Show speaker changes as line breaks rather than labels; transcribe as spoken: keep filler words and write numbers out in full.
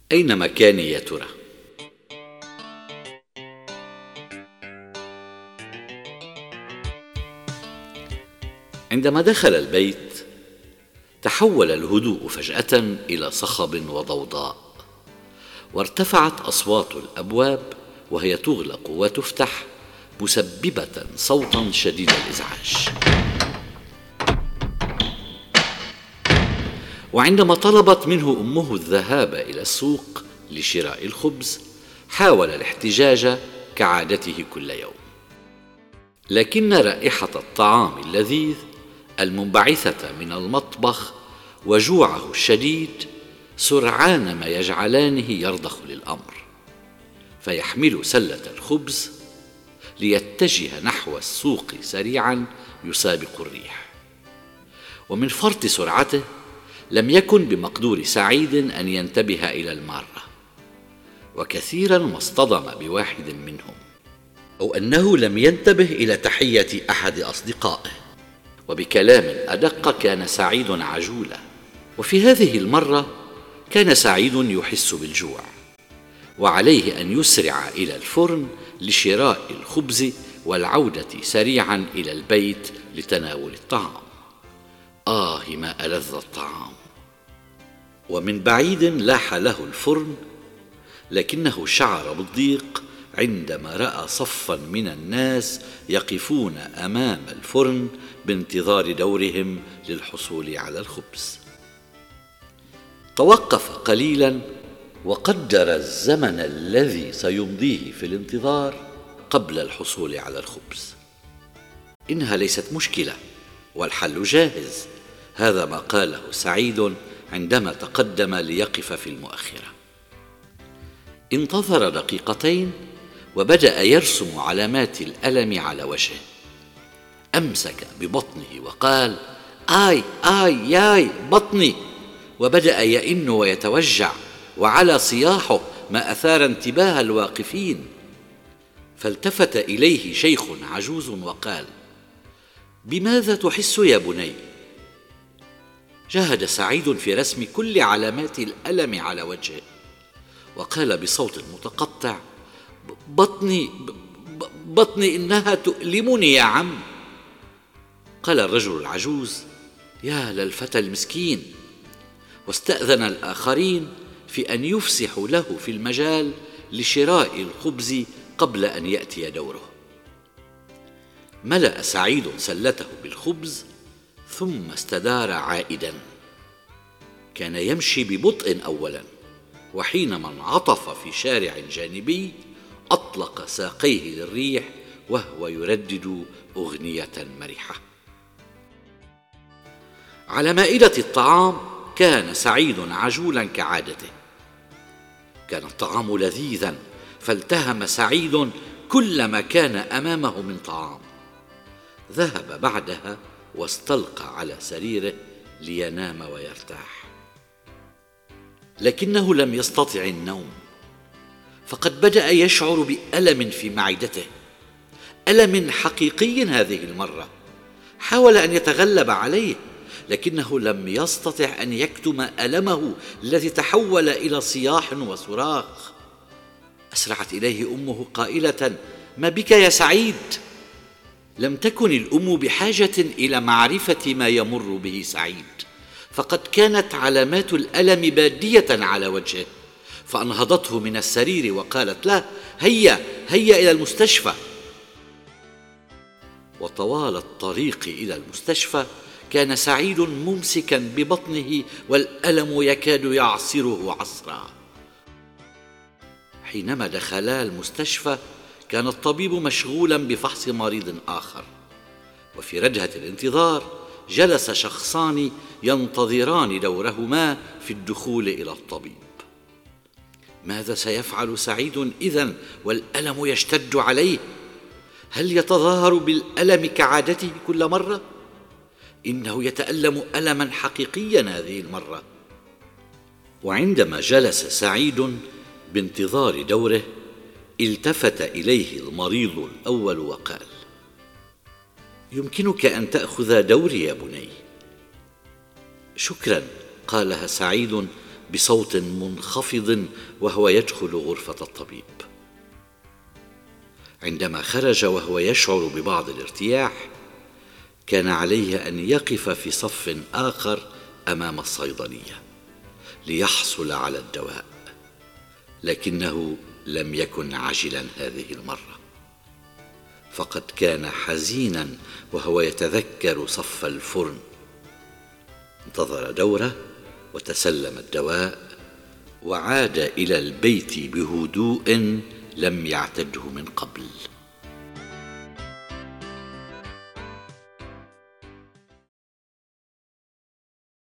أين مكاني يا ترى؟ عندما دخل البيت تحول الهدوء فجأة إلى صخب وضوضاء، وارتفعت أصوات الأبواب وهي تغلق وتفتح مسببة صوتا شديد الإزعاج. وعندما طلبت منه أمه الذهاب إلى السوق لشراء الخبز حاول الاحتجاج كعادته كل يوم، لكن رائحة الطعام اللذيذ المنبعثة من المطبخ وجوعه الشديد سرعان ما يجعلانه يرضخ للأمر، فيحمل سلة الخبز ليتجه نحو السوق سريعا يسابق الريح. ومن فرط سرعته لم يكن بمقدور سعيد أن ينتبه إلى المارة، وكثيرا ما اصطدم بواحد منهم، أو أنه لم ينتبه إلى تحية أحد أصدقائه. وبكلام أدق كان سعيد عجولا، وفي هذه المرة كان سعيد يحس بالجوع، وعليه أن يسرع إلى الفرن لشراء الخبز والعودة سريعا إلى البيت لتناول الطعام. آه ما ألذ الطعام! ومن بعيد لاح له الفرن، لكنه شعر بالضيق عندما رأى صفا من الناس يقفون أمام الفرن بانتظار دورهم للحصول على الخبز. توقف قليلا وقدر الزمن الذي سيمضيه في الانتظار قبل الحصول على الخبز. إنها ليست مشكلة والحل جاهز، هذا ما قاله سعيد عندما تقدم ليقف في المؤخرة. انتظر دقيقتين وبدأ يرسم علامات الألم على وجهه. أمسك ببطنه وقال: آي آي ياي بطني، وبدأ يئن ويتوجع، وعلى صياحه ما أثار انتباه الواقفين. فالتفت إليه شيخ عجوز وقال: بماذا تحس يا بني؟ جاهد سعيد في رسم كل علامات الألم على وجهه، وقال بصوت متقطع: بطني بطني إنها تؤلمني يا عم. قال الرجل العجوز: يا للفتى المسكين، واستأذن الآخرين في أن يفسحوا له في المجال لشراء الخبز قبل أن يأتي دوره. ملأ سعيد سلته بالخبز ثم استدار عائدا. كان يمشي ببطء أولا، وحينما انعطف في شارع جانبي أطلق ساقيه للريح وهو يردد أغنية مرحة. على مائدة الطعام كان سعيد عجولا كعادته. كان الطعام لذيذا، فالتهم سعيد كل ما كان أمامه من طعام. ذهب بعدها واستلقى على سريره لينام ويرتاح، لكنه لم يستطع النوم، فقد بدأ يشعر بألم في معدته، ألم حقيقي هذه المرة. حاول أن يتغلب عليه، لكنه لم يستطع أن يكتم ألمه الذي تحول إلى صياح وصراخ. أسرعت إليه أمه قائلة: ما بك يا سعيد؟ لم تكن الأم بحاجة إلى معرفة ما يمر به سعيد، فقد كانت علامات الألم بادية على وجهه، فأنهضته من السرير وقالت له: هيا هيا إلى المستشفى. وطوال الطريق إلى المستشفى كان سعيد ممسكا ببطنه والألم يكاد يعصره عصرا. حينما دخلا المستشفى كان الطبيب مشغولا بفحص مريض آخر، وفي رجهة الانتظار جلس شخصان ينتظران دورهما في الدخول إلى الطبيب. ماذا سيفعل سعيد إذن والألم يشتد عليه؟ هل يتظاهر بالألم كعادته كل مرة؟ إنه يتألم ألما حقيقيا هذه المرة. وعندما جلس سعيد بانتظار دوره التفت إليه المريض الأول وقال: يمكنك أن تأخذ دوري يا بني. شكرا، قالها سعيد بصوت منخفض وهو يدخل غرفة الطبيب. عندما خرج وهو يشعر ببعض الارتياح، كان عليه أن يقف في صف آخر أمام الصيدلية ليحصل على الدواء، لكنه لم يكن عاجلا هذه المرة، فقد كان حزينا وهو يتذكر صف الفرن. انتظر دوره وتسلم الدواء، وعاد إلى البيت بهدوء لم يعتده من قبل.